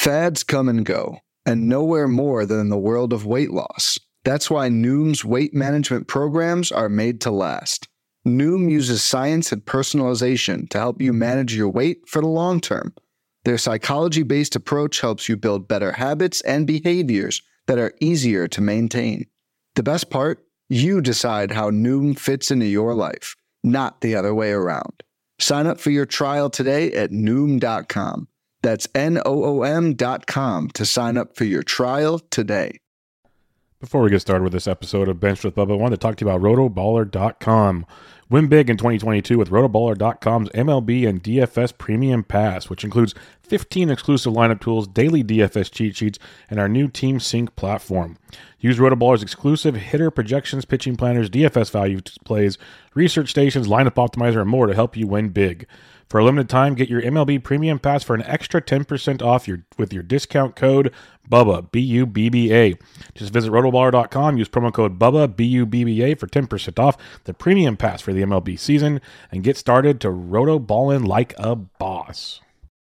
Fads come and go, and nowhere more than in the world of weight loss. That's why Noom's weight management programs are made to last. Noom uses science and personalization to help you manage your weight for the long term. Their psychology-based approach helps you build better habits and behaviors that are easier to maintain. The best part? You decide how Noom fits into your life, not the other way around. Sign up for your trial today at Noom.com. That's Noom.com to sign up for your trial today. Before we get started with this episode of Benched with Bubba, I wanted to talk to you about rotoballer.com. Win big in 2022 with rotoballer.com's MLB and DFS Premium Pass, which includes 15 exclusive lineup tools, daily DFS cheat sheets, and our new Team Sync platform. Use Rotoballer's exclusive hitter projections, pitching planners, DFS value plays, research stations, lineup optimizer, and more to help you win big. For a limited time, get your MLB Premium Pass for an extra 10% off with your discount code BUBBA, B-U-B-B-A. Just visit rotoballer.com, use promo code BUBBA, B-U-B-B-A for 10% off the Premium Pass for the MLB season, and get started to rotoballin' like a boss.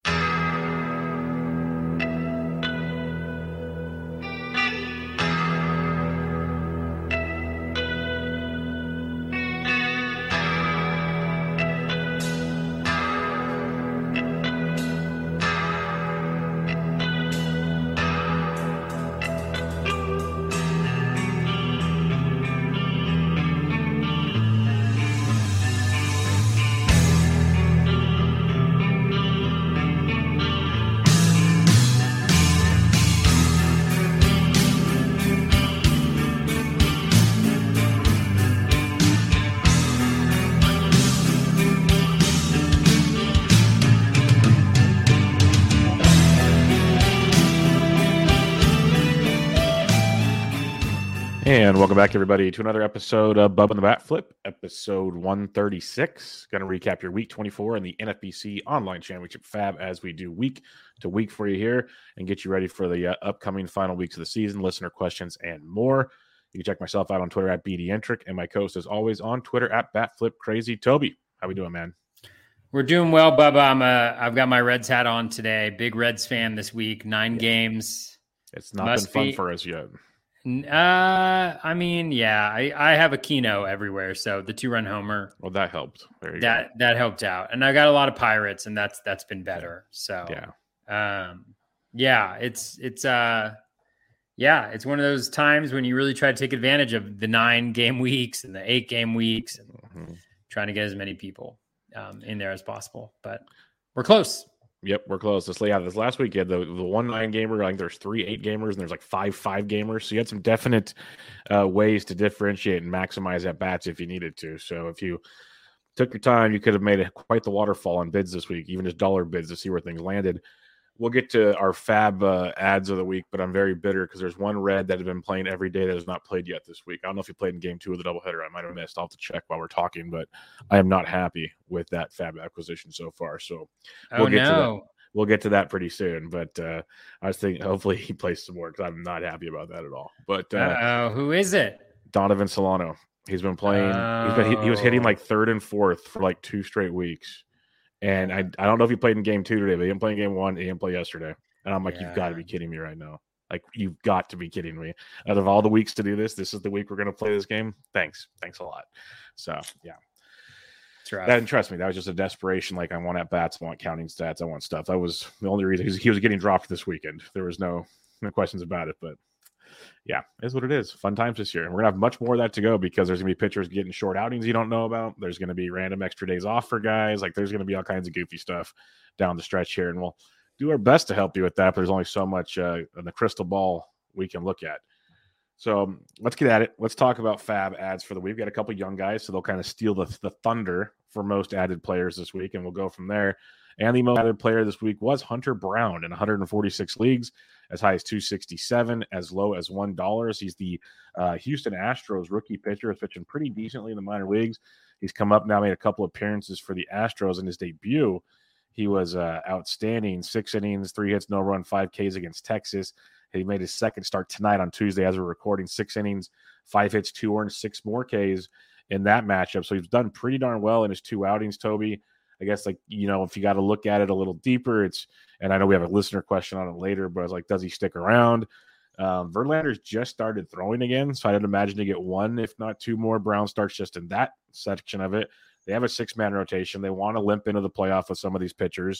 And welcome back, everybody, to another episode of Bubba and the Bat Flip, episode 136. Going to recap your Week 24 and the NFBC Online Championship Fab as we do week to week for you here and get you ready for the upcoming final weeks of the season, listener questions, and more. You can check myself out on Twitter at BDentric and my co-host, as always, on Twitter at BatFlipCrazy. Toby, how we doing, man? We're doing well, Bubba. I've got my Reds hat on today. Big Reds fan this week. 9 games. It's not been fun for us yet. I mean, yeah, I have a Keno everywhere, so the 2-run homer. Well, that helped. There you go. That helped out, and I got a lot of Pirates, and that's been better. So it's one of those times when you really try to take advantage of the 9-game weeks and the 8-game weeks, and trying to get as many people in there as possible. But we're close. Yep, we're close. This last week, you had the 1 9-gamer. I think there's 3 8-gamers, and there's like 5 5-gamers. So you had some definite ways to differentiate and maximize at bats if you needed to. So if you took your time, you could have made quite the waterfall on bids this week, even just dollar bids to see where things landed. We'll get to our Fab ads of the week, but I'm very bitter because there's one red that has been playing every day that has not played yet this week. I don't know if he played in game 2 of the doubleheader. I might have missed. I'll have to check while we're talking, but I am not happy with that Fab acquisition so far. So we'll get to that. We'll get to that pretty soon, but I was thinking hopefully he plays some more because I'm not happy about that at all. But who is it? Donovan Solano. He's been playing. He was hitting like 3rd and 4th for like 2 straight weeks. And I don't know if he played in game 2 today, but he didn't play in game 1. He didn't play yesterday. And I'm like, You've got to be kidding me right now. Like, you've got to be kidding me. Out of all the weeks to do this is the week we're going to play this game. Thanks a lot. So, yeah. That didn't trust me. That was just a desperation. Like, I want at bats, I want counting stats, I want stuff. That was the only reason he was getting dropped this weekend. There was no questions about it, but yeah, it is what it is. Fun times this year. And we're going to have much more of that to go because there's going to be pitchers getting short outings you don't know about. There's going to be random extra days off for guys. Like, there's going to be all kinds of goofy stuff down the stretch here. And we'll do our best to help you with that. But there's only so much in the crystal ball we can look at. So let's get at it. Let's talk about Fab ads for the week. We've got a couple young guys, so they'll kind of steal the thunder for most added players this week, and we'll go from there. And the most added player this week was Hunter Brown in 146 leagues, as high as $267, as low as $1. He's the Houston Astros rookie pitcher. He's pitching pretty decently in the minor leagues. He's come up now, made a couple appearances for the Astros in his debut. He was outstanding. 6 innings, 3 hits, no run, 5 Ks against Texas. He made his second start tonight on Tuesday as we're recording. 6 innings, 5 hits, 2 earned, 6 more Ks in that matchup. So he's done pretty darn well in his 2 outings, Toby. I guess, like, if you got to look at it a little deeper, and I know we have a listener question on it later, but I was like, does he stick around? Verlander's just started throwing again, so I'd imagine to get 1, if not 2 more Brown starts just in that section of it. They have a 6-man rotation. They want to limp into the playoff with some of these pitchers.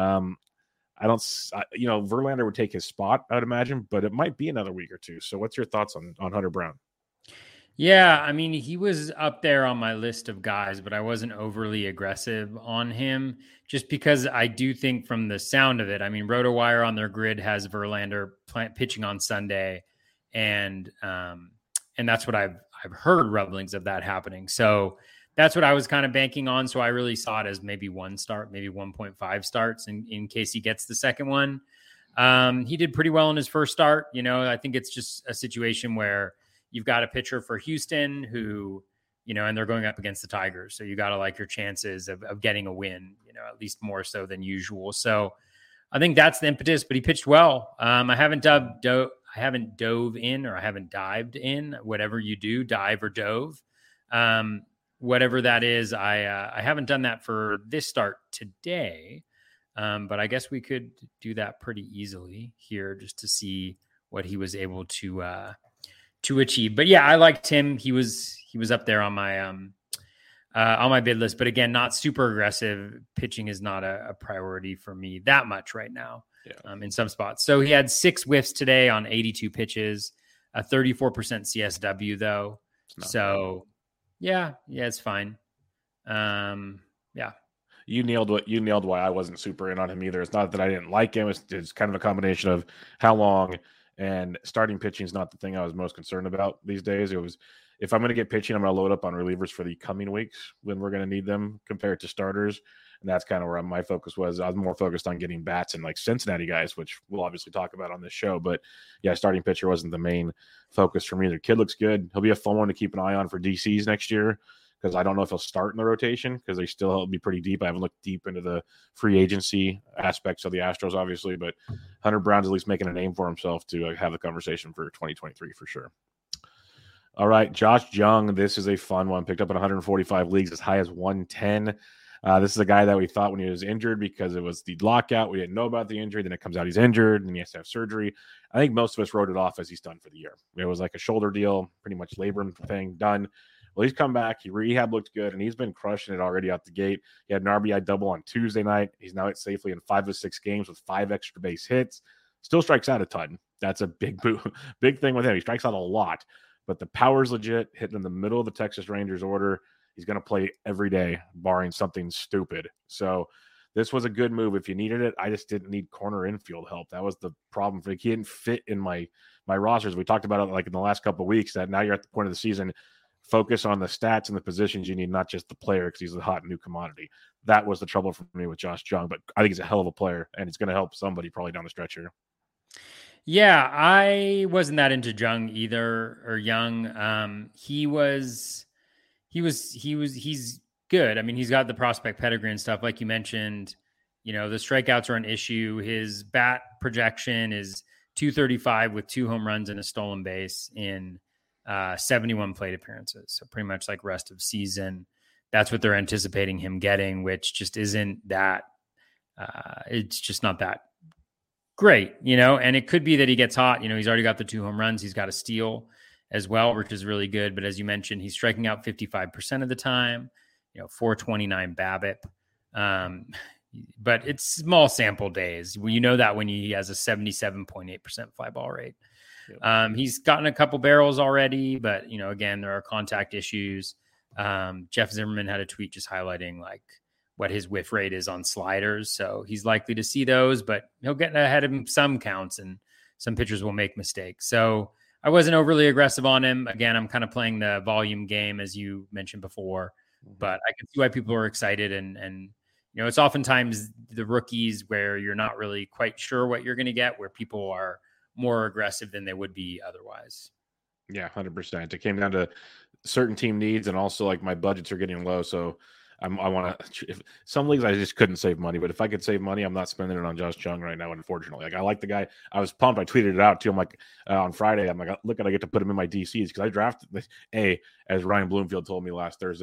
Verlander would take his spot, I would imagine, but it might be another week or two. So what's your thoughts on Hunter Brown? Yeah, I mean, he was up there on my list of guys, but I wasn't overly aggressive on him just because I do think from the sound of it, I mean, RotoWire on their grid has Verlander pitching on Sunday, and that's what I've heard rumblings of that happening. So that's what I was kind of banking on. So I really saw it as maybe 1 start, maybe 1.5 starts in case he gets the second one. He did pretty well in his first start. I think it's just a situation where you've got a pitcher for Houston who, and they're going up against the Tigers. So you got to like your chances of getting a win, at least more so than usual. So I think that's the impetus, but he pitched well. I haven't dove in, or I haven't dived in, whatever you do, dive or dove. Whatever that is, I haven't done that for this start today, but I guess we could do that pretty easily here just to see what he was able to achieve. But yeah, I liked him. He was up there on my bid list, but again, not super aggressive. Pitching is not a priority for me that much right now. Yeah. In some spots. So he had 6 whiffs today on 82 pitches, a 34% CSW though. So yeah, it's fine. Yeah. You nailed why I wasn't super in on him either. It's not that I didn't like him. It's kind of a combination of how long, and starting pitching is not the thing I was most concerned about these days. It was, if I'm going to get pitching, I'm going to load up on relievers for the coming weeks when we're going to need them compared to starters. And that's kind of where my focus was. I was more focused on getting bats and like Cincinnati guys, which we'll obviously talk about on this show. But yeah, starting pitcher wasn't the main focus for me. The kid looks good. He'll be a fun one to keep an eye on for DCs next year, because I don't know if he'll start in the rotation because they still will be pretty deep. I haven't looked deep into the free agency aspects of the Astros, obviously, but Hunter Brown's at least making a name for himself to have the conversation for 2023 for sure. All right, Josh Jung. This is a fun one. Picked up in 145 leagues, as high as 110. This is a guy that we thought when he was injured, because it was the lockout, we didn't know about the injury. Then it comes out he's injured and he has to have surgery. I think most of us wrote it off as he's done for the year. It was like a shoulder deal, pretty much labor thing done. Well, he's come back. He rehab looked good, and he's been crushing it already out the gate. He had an RBI double on Tuesday night. He's now hit safely in 5 of 6 games with 5 extra base hits. Still strikes out a ton. That's a big thing with him. He strikes out a lot, but the power's legit, hitting in the middle of the Texas Rangers order. He's going to play every day, barring something stupid. So this was a good move if you needed it. I just didn't need corner infield help. That was the problem. He didn't fit in my rosters. We talked about it like in the last couple of weeks, that now you're at the point of the season, focus on the stats and the positions you need, not just the player, because he's a hot new commodity. That was the trouble for me with Josh Jung, but I think he's a hell of a player, and it's going to help somebody probably down the stretch here. Yeah, I wasn't that into Jung either, or Young. He's good. I mean, he's got the prospect pedigree and stuff, like you mentioned. The strikeouts are an issue. His bat projection is 235 with 2 home runs and a stolen base in 71 plate appearances. So pretty much like rest of season. That's what they're anticipating him getting, which just isn't that. It's just not that great, and it could be that he gets hot. He's already got the 2 home runs. He's got a steal as well, which is really good. But as you mentioned, he's striking out 55% of the time, 429 BABIP. But it's small sample days. That when he has a 77.8% fly ball rate. Yep. He's gotten a couple barrels already, but again, there are contact issues. Jeff Zimmerman had a tweet just highlighting like what his whiff rate is on sliders. So he's likely to see those, but he'll get ahead of him some counts, and some pitchers will make mistakes. So I wasn't overly aggressive on him. Again, I'm kind of playing the volume game, as you mentioned before, but I can see why people are excited. And it's oftentimes the rookies where you're not really quite sure what you're going to get, where people are more aggressive than they would be otherwise. Yeah, 100%. It came down to certain team needs, and also like my budgets are getting low. So I want to, some leagues I just couldn't save money, but if I could save money, I'm not spending it on Josh Jung right now. Unfortunately, like I like the guy. I was pumped. I tweeted it out too. I'm like, on Friday, I'm like, look, I get to put him in my DCs, because I drafted as Ryan Bloomfield told me last Thursday,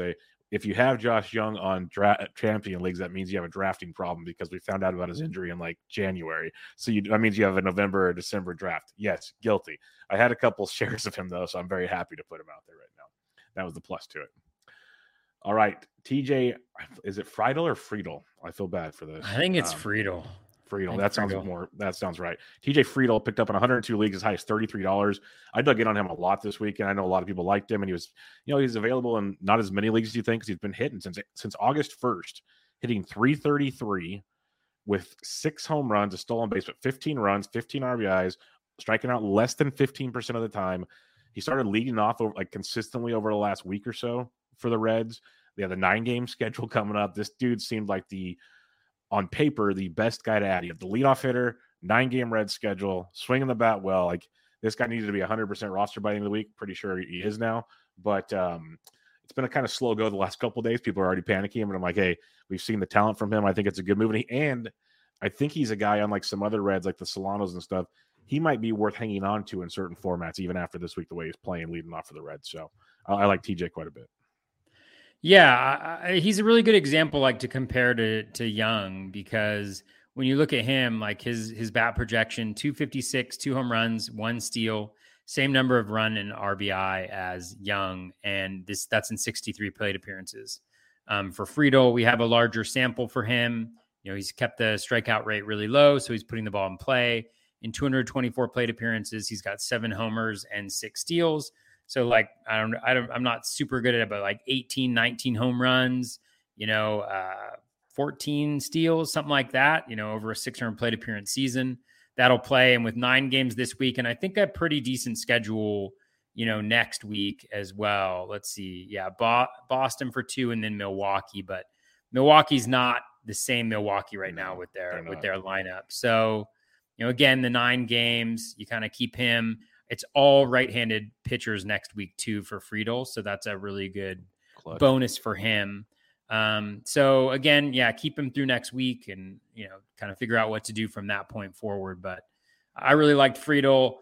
if you have Josh Young on champion leagues, that means you have a drafting problem because we found out about his injury in like January. So that means you have a November or December draft. Yes, guilty. I had a couple shares of him though, so I'm very happy to put him out there right now. That was the plus to it. All right, TJ, is it Friedel or Friedel? I feel bad for this. I think it's Friedel. Friedel. That sounds right. TJ Friedel picked up in 102 leagues as high as $33. I dug in on him a lot this week, and I know a lot of people liked him, and he was, he's available in not as many leagues as you think, because he's been hitting since August 1st, hitting .333 with 6 home runs, a stolen base, but 15 runs, 15 RBIs, striking out less than 15% of the time. He started leading off consistently over the last week or so for the Reds. They have the 9-game schedule coming up. This dude seemed like on paper, the best guy to add. You have the leadoff hitter, 9-game Red schedule, swinging the bat well. Like, this guy needed to be 100% roster by the end of the week. Pretty sure he is now. But it's been a kind of slow go the last couple of days. People are already panicking. But I'm like, hey, we've seen the talent from him. I think it's a good move. And I think he's a guy, unlike some other Reds, like the Solanos and stuff, he might be worth hanging on to in certain formats, even after this week, the way he's playing, leading off for the Reds. So I like TJ quite a bit. Yeah, he's a really good example, like, to compare to Young, because when you look at him, like his bat projection, 256, 2 home runs, 1 steal, same number of run and RBI as Young, and that's in 63 plate appearances. For Friedel, we have a larger sample for him. He's kept the strikeout rate really low, so he's putting the ball in play. In 224 plate appearances, he's got 7 homers and 6 steals. So, like, I'm not super good at it, but like 18, 19 home runs, 14 steals, something like that, over a 600 plate appearance season. That'll play. And with 9 games this week, and I think a pretty decent schedule, next week as well. Let's see. Yeah. Boston for 2 and then Milwaukee, but Milwaukee's not the same Milwaukee right now with their lineup. So, again, the 9 games, you kind of keep him. It's all right-handed pitchers next week too for Friedel, so that's a really good bonus for him. So again, keep him through next week, and kind of figure out what to do from that point forward. But I really liked Friedel.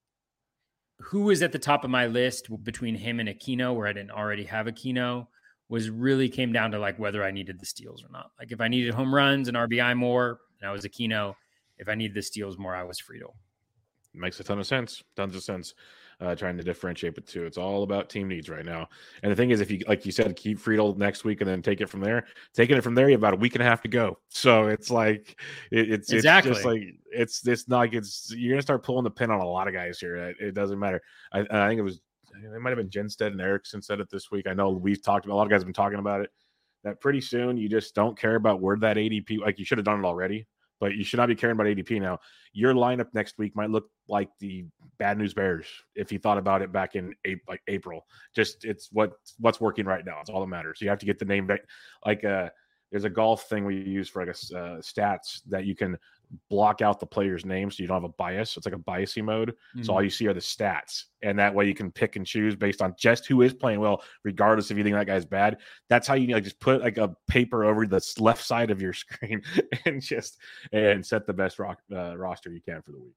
Who was at the top of my list between him and Aquino, where I didn't already have Aquino, came down to like whether I needed the steals or not. Like, if I needed home runs and RBI more, and I was Aquino. If I needed the steals more, I was Friedel. Makes a ton of sense. Tons of sense. Trying to differentiate the two. It's all about team needs right now. And the thing is, if you, like you said, keep Friedel next week and then take it from there, you have about a week and a half to go. So it's like, it's exactly. Just like, it's not like you're going to start pulling the pin on a lot of guys here. It doesn't matter. I think it might have been Jenstead and Erickson said it this week. I know we've talked about, a lot of guys have been talking about it, that pretty soon you just don't care about where that ADP, like, you should have done it already. But you should not be caring about ADP now. Your lineup next week might look like the Bad News Bears if you thought about it back in April. Just, it's what's working right now. It's all that matters. So you have to get the name back. Like, there's a golf thing we use for stats that you can block out the player's name so you don't have a bias. It's like a biasy mode. Mm-hmm. So all you see are the stats, and that way you can pick and choose based on just who is playing well, regardless if you think that guy's bad. That's how you just put like a paper over the left side of your screen and set the best roster you can for the week.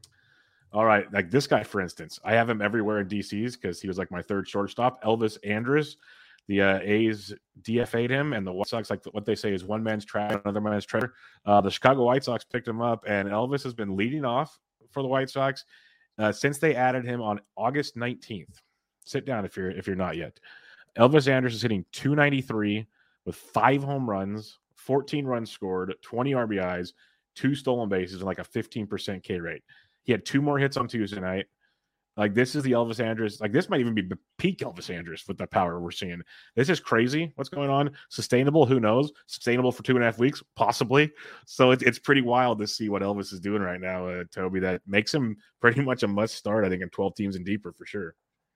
All right, like this guy, for instance, I have him everywhere in DCs because he was like my third shortstop. Elvis Andrus. The A's DFA'd him, and the White Sox, like what they say, is one man's trash, another man's treasure. The Chicago White Sox picked him up, and Elvis has been leading off for the White Sox since they added him on August 19th. Sit down if you're not yet. Elvis Andrus is hitting .293 with 5 home runs, 14 runs scored, 20 RBIs, 2 stolen bases, and like a 15% K rate. He had 2 more hits on Tuesday night. Like, this is the Elvis Andrus. Like, this might even be peak Elvis Andrus with the power we're seeing. This is crazy. What's going on? Sustainable? Who knows? Sustainable for 2.5 weeks? Possibly. So it's pretty wild to see what Elvis is doing right now, Toby. That makes him pretty much a must start, I think, in 12 teams and deeper for sure.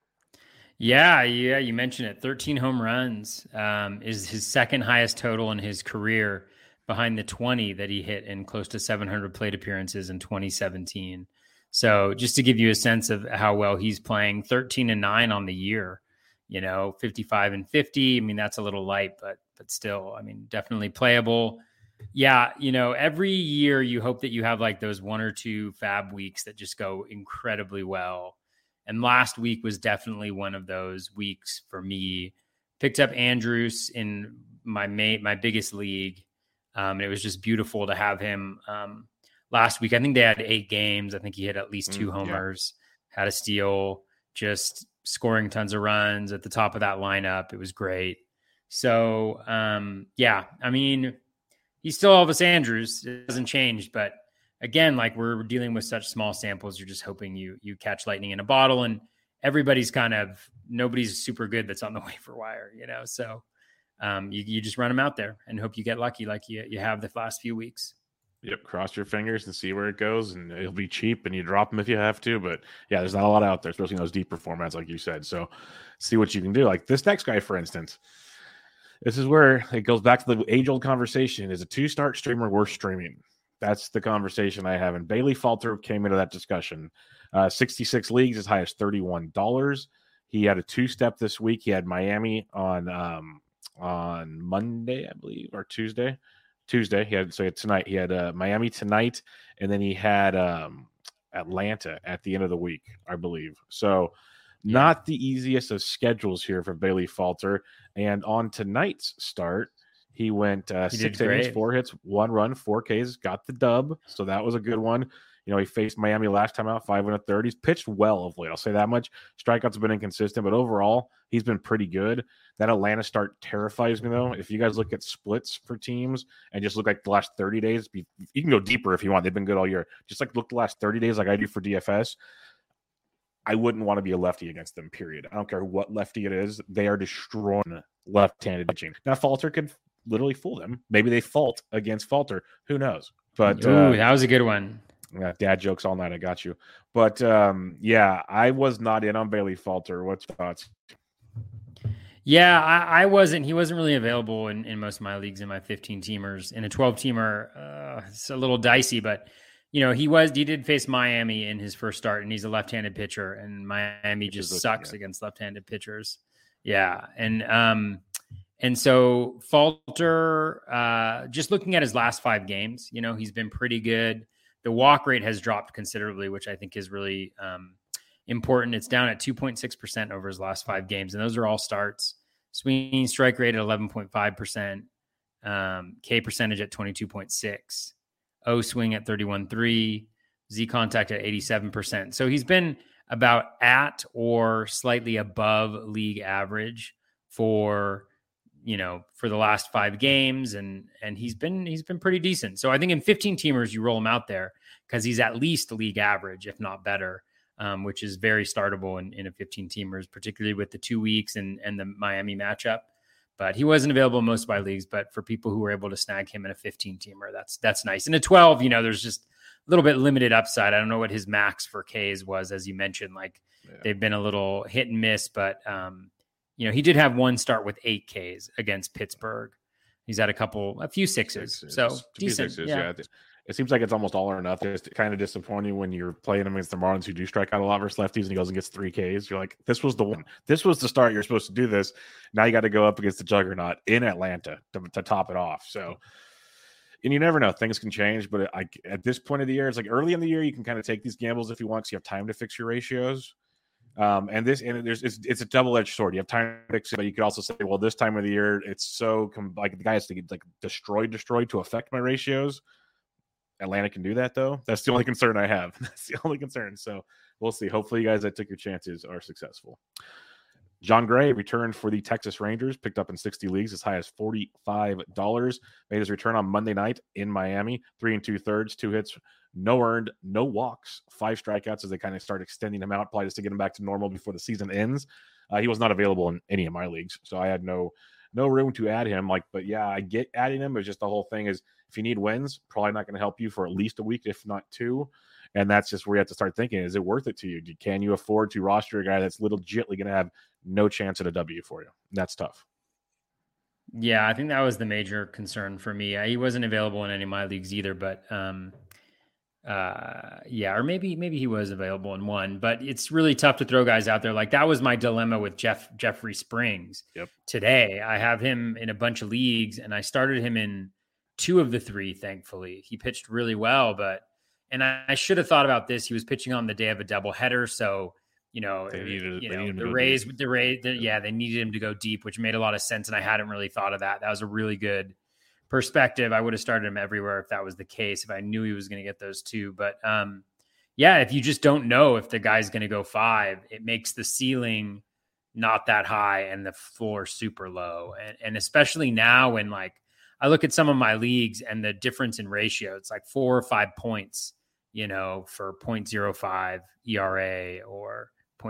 Yeah, you mentioned it. 13 home runs is his second highest total in his career, behind the 20 that he hit in close to 700 plate appearances in 2017. So just to give you a sense of how well he's playing, 13-9 on the year, 55-50. I mean, that's a little light, but still, I mean, definitely playable. Yeah. Every year you hope that you have like those 1 or 2 fab weeks that just go incredibly well. And last week was definitely one of those weeks for me Picked up Andrews in my biggest league. And it was just beautiful to have him last week. I think they had 8 games. I think he hit at least 2 homers, had a steal, just scoring tons of runs at the top of that lineup. It was great. So, I mean, he's still Elvis Andrews. It hasn't changed. But again, like we're dealing with such small samples, you're just hoping you catch lightning in a bottle. And everybody's nobody's super good that's on the waiver wire, So you just run them out there and hope you get lucky like you have the last few weeks. Yep, cross your fingers and see where it goes, and it'll be cheap, and you drop them if you have to. But yeah, there's not a lot out there, especially in those deeper formats, like you said. So see what you can do. Like this next guy, for instance, this is where it goes back to the age-old conversation: is a 2-start streamer worth streaming? That's the conversation I have. And Bailey Falter came into that discussion. 66 leagues, as high as $31. He had a 2-step this week. He had Miami on Monday, I believe, or Tuesday. He had tonight. He had Miami tonight, and then he had Atlanta at the end of the week, I believe. So not the easiest of schedules here for Bailey Falter. And on tonight's start, he went 6 innings, 4 hits, 1 run, 4 Ks, got the dub. So that was a good one. He faced Miami last time out, 5 1/3. He's pitched well of late. I'll say that much. Strikeouts have been inconsistent, but overall, he's been pretty good. That Atlanta start terrifies me, though. If you guys look at splits for teams and just look like the last 30 days, you can go deeper if you want. They've been good all year. Just like look the last 30 days like I do for DFS. I wouldn't want to be a lefty against them, period. I don't care what lefty it is. They are destroying left-handed pitching. Now, Falter could literally fool them. Maybe they fault against Falter. Who knows? But that was a good one. Dad jokes all night. I got you. But I was not in on Bailey Falter. What's your thoughts? Yeah, I wasn't. He wasn't really available in most of my leagues in my 15-teamers. In a 12-teamer, it's a little dicey, but he did face Miami in his first start, and he's a left-handed pitcher, and Miami just sucks against left-handed pitchers. Yeah, and so Falter, just looking at his last 5 games, he's been pretty good. The walk rate has dropped considerably, which I think is really important. It's down at 2.6% over his last 5 games, and those are all starts. Swinging strike rate at 11.5%, K percentage at 22.6%, O swing at 31.3%, Z contact at 87%. So he's been about at or slightly above league average for the last 5 games, and he's been pretty decent. So I think in 15-teamers, you roll him out there because he's at least league average, if not better, which is very startable in a 15-teamers, particularly with the 2 weeks and the Miami matchup. But he wasn't available in most of my leagues. But for people who were able to snag him in a 15-teamer, that's nice. In a 12, there's just a little bit limited upside. I don't know what his max for Ks was, as you mentioned. They've been a little hit and miss, but he did have 1 start with 8 Ks against Pittsburgh. He's had a few sixes. So decent. Yeah. It seems like it's almost all or nothing. It's kind of disappointing when you're playing against the Marlins, who do strike out a lot versus lefties, and he goes and gets 3 Ks. You're like, this was the one. This was the start. You're supposed to do this. Now you got to go up against the juggernaut in Atlanta to top it off. So, and you never know. Things can change. But at this point of the year, it's like early in the year, you can kind of take these gambles if you want, because you have time to fix your ratios. It's a double-edged sword. You have time to fix it, but you could also say, well, this time of the year, it's so the guy has to get destroyed to affect my ratios. Atlanta can do that, though. That's the only concern I have. That's the only concern. So we'll see. Hopefully you guys that took your chances are successful. John Gray returned for the Texas Rangers, picked up in 60 leagues as high as $45. Made his return on Monday night in Miami. 3 2/3, 2 hits, no earned, no walks, 5 strikeouts as they kind of start extending him out, probably just to get him back to normal before the season ends. He was not available in any of my leagues, so I had no room to add him. But yeah, I get adding him, but just the whole thing is, if you need wins, probably not going to help you for at least a week, if not 2. And that's just where you have to start thinking, is it worth it to you? Can you afford to roster a guy that's legitimately going to have no chance at a W for you? And that's tough. Yeah, I think that was the major concern for me. He wasn't available in any of my leagues either, but or maybe he was available in one, but it's really tough to throw guys out there. Like that was my dilemma with Jeffrey Springs. Yep. Today. I have him in a bunch of leagues, and I started him in 2 of the 3, thankfully. He pitched really well, and I should have thought about this. He was pitching on the day of a doubleheader, so They needed the Rays, they needed him to go deep, which made a lot of sense. And I hadn't really thought of that. That was a really good perspective. I would have started him everywhere if that was the case, if I knew he was going to get those two. But if you just don't know if the guy's going to go 5, it makes the ceiling not that high and the floor super low. And especially now when like I look at some of my leagues and the difference in ratio, it's like 4 or 5 points, for 0.05 ERA or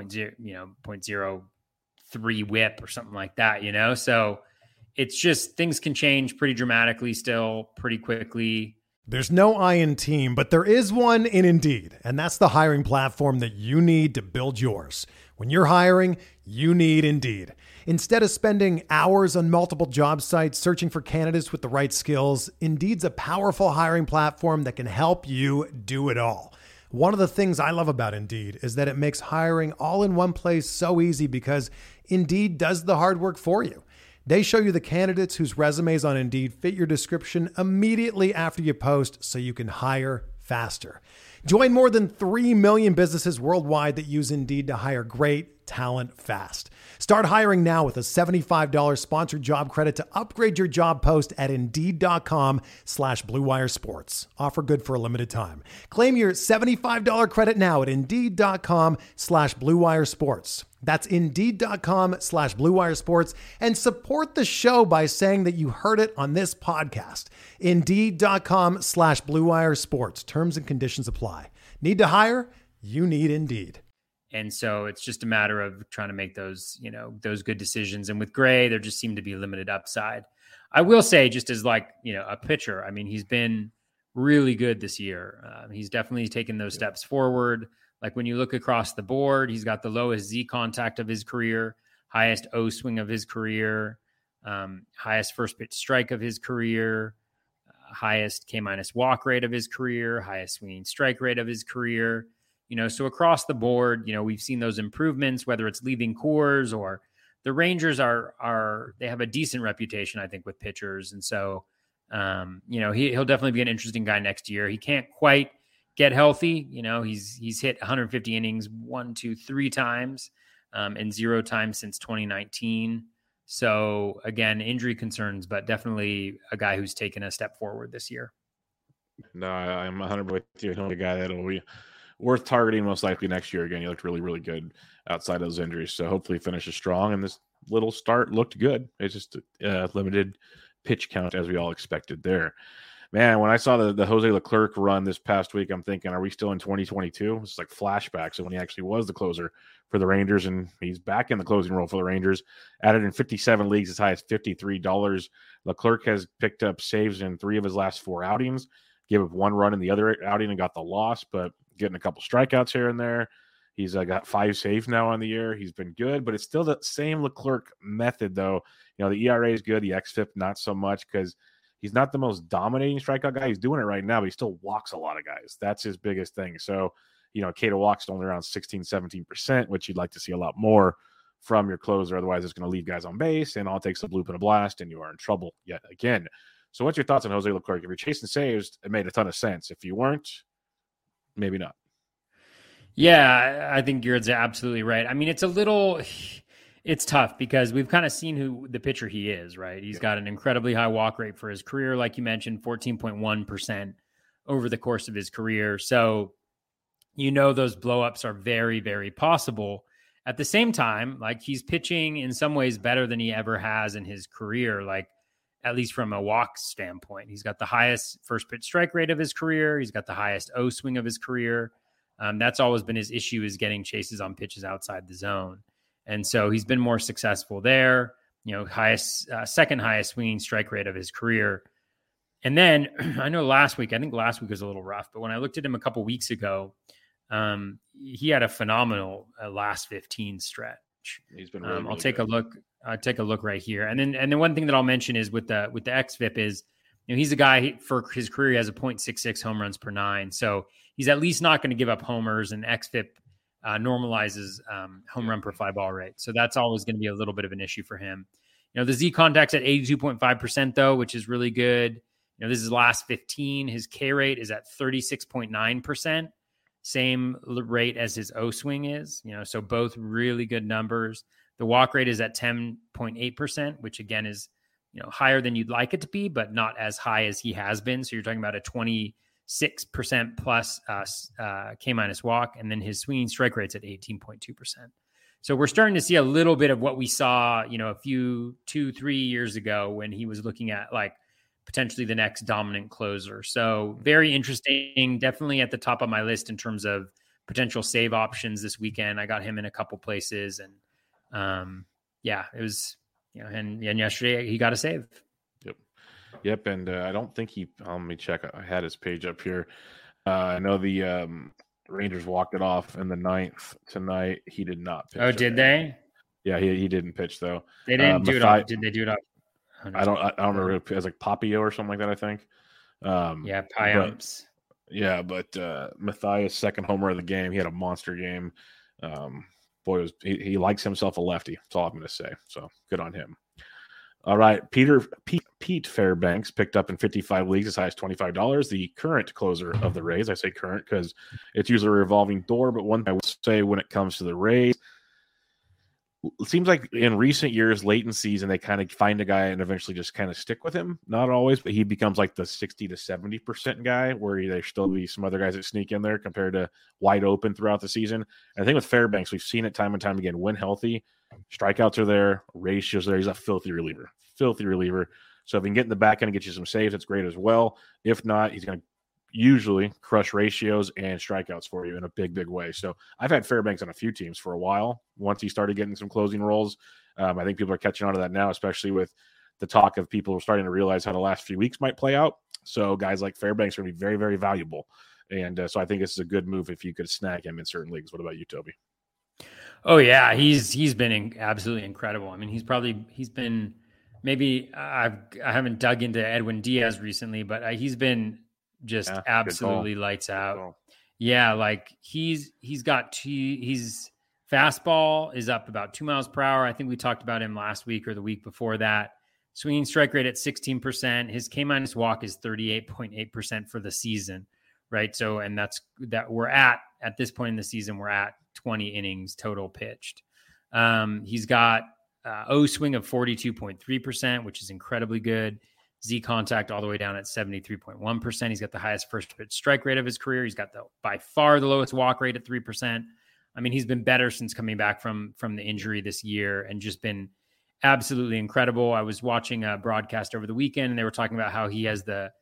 0.03 whip or something like that, So it's just things can change pretty dramatically still pretty quickly. There's no I in team, but there is one in Indeed, and that's the hiring platform that you need to build yours. When you're hiring, you need Indeed. Instead of spending hours on multiple job sites searching for candidates with the right skills, Indeed's a powerful hiring platform that can help you do it all. One of the things I love about Indeed is that it makes hiring all in one place so easy because Indeed does the hard work for you. They show you the candidates whose resumes on Indeed fit your description immediately after you post so you can hire faster. Join more than 3 million businesses worldwide that use Indeed to hire great talent fast. Start hiring now with a $75 sponsored job credit to upgrade your job post at Indeed.com/Blue Wire Sports. Offer good for a limited time. Claim your $75 credit now at Indeed.com/Blue Wire Sports. That's Indeed.com/Blue Wire Sports, and support the show by saying that you heard it on this podcast. Indeed.com/Blue Wire Sports. Terms and conditions apply. Need to hire? You need Indeed. And so it's just a matter of trying to make those, those good decisions. And with Gray, there just seemed to be limited upside. I will say, just as a pitcher, I mean, he's been really good this year. He's definitely taken those steps forward. Like when you look across the board, he's got the lowest Z contact of his career, highest O swing of his career, highest first pitch strike of his career, highest K- walk rate of his career, highest swinging strike rate of his career. So across the board, we've seen those improvements, whether it's leaving Coors or the Rangers they have a decent reputation, I think, with pitchers. And so, he'll definitely be an interesting guy next year. He can't quite get healthy. He's hit 150 innings 3 times and 0 times since 2019. So again, injury concerns, but definitely a guy who's taken a step forward this year. No, I'm 100% with you. He'll be a guy that'll be worth targeting most likely next year. Again, he looked really, really good outside of those injuries. So hopefully he finishes strong. And this little start looked good. It's just a limited pitch count as we all expected there. Man, when I saw the Jose Leclerc run this past week, I'm thinking, are we still in 2022? It's like flashbacks of when he actually was the closer for the Rangers, and he's back in the closing role for the Rangers. Added in 57 leagues, as high as $53. Leclerc has picked up saves in 3 of his last 4 outings. Gave up 1 run in the other outing and got the loss, but getting a couple strikeouts here and there. He's got 5 saves now on the year. He's been good, but it's still the same Leclerc method, though. The ERA is good, the XFIP not so much, because he's not the most dominating strikeout guy. He's doing it right now, but he still walks a lot of guys. That's his biggest thing. So, K to walks only around 16, 17%, which you'd like to see a lot more from your closer. Otherwise, it's going to leave guys on base, and all it takes a bloop and a blast, and you are in trouble yet again. So what's your thoughts on Jose Leclerc? If you're chasing saves, it made a ton of sense. If you weren't, maybe not. Yeah, I think you're absolutely right. I mean, it's tough because we've kind of seen who the pitcher he is, right? He's got an incredibly high walk rate for his career. Like you mentioned, 14.1% over the course of his career. So, those blowups are very, very possible. At the same time, like he's pitching in some ways better than he ever has in his career. Like, at least from a walk standpoint, he's got the highest first pitch strike rate of his career. He's got the highest O swing of his career. That's always been his issue, is getting chases on pitches outside the zone. And so he's been more successful there, second highest swinging strike rate of his career. And then I know last week was a little rough, but when I looked at him a couple weeks ago, he had a phenomenal last 15 stretch. He's been really, really I'll take good. take a look right here. And then one thing that I'll mention is with the XFIP is, he's a guy for his career, he has a 0.66 home runs per 9. So he's at least not going to give up homers, and XFIP normalizes home run per fly ball rate. So that's always going to be a little bit of an issue for him. The Z contact's at 82.5% though, which is really good. This is last 15. His K rate is at 36.9%. same rate as his O swing is, so both really good numbers. The walk rate is at 10.8%, which again is, higher than you'd like it to be, but not as high as he has been. So you're talking about a 26% plus K minus walk, and then his swinging strike rate's at 18.2%. So we're starting to see a little bit of what we saw, a few 2-3 years ago when he was looking at like potentially the next dominant closer. So very interesting, definitely at the top of my list in terms of potential save options this weekend. I got him in a couple places, and it was, and yesterday he got a save. Yep. And I don't think let me check. I had his page up here. I know the Rangers walked it off in the 9th tonight. He did not pitch. Oh, did they? Yeah, he didn't pitch though. They didn't do it off. Did they do it off? I don't remember. It was like Papio or something like that, I think. Piumps. But Matthias' second homer of the game. He had a monster game. Boy, he likes himself a lefty. That's all I'm going to say. So good on him. All right, Pete Fairbanks picked up in 55 leagues as high as $25. The current closer of the Rays. I say current because it's usually a revolving door. But one thing I would say when it comes to the Rays, it seems like in recent years, late in season, they kind of find a guy and eventually just kind of stick with him. Not always, but he becomes like the 60 to 70% guy where there still be some other guys that sneak in there compared to wide open throughout the season. And I think with Fairbanks, we've seen it time and time again. When healthy, strikeouts are there, ratios there. He's a filthy reliever. So if he can get in the back end and get you some saves, that's great as well. If not, he's going to usually crush ratios and strikeouts for you in a big, big way. So I've had Fairbanks on a few teams for a while. Once he started getting some closing roles, I think people are catching on to that now, especially with the talk of people starting to realize how the last few weeks might play out. So guys like Fairbanks are going to be very, very valuable. And so I think this is a good move if you could snag him in certain leagues. What about you, Toby? Oh yeah, he's been absolutely incredible. I mean, he's been maybe I haven't dug into Edwin Diaz recently, but he's been just absolutely lights out. Yeah, like his fastball is up about 2 miles per hour. I think we talked about him last week or the week before that. Swinging strike rate at 16%. His K minus walk is 38.8% for the season, right? So, and that we're at this point in the season, we're at 20 innings total pitched. He's got O swing of 42.3%, which is incredibly good. Z contact all the way down at 73.1%. He's got the highest first pitch strike rate of his career. He's got by far the lowest walk rate at 3%. I mean, he's been better since coming back from the injury this year and just been absolutely incredible. I was watching a broadcast over the weekend and they were talking about how he has the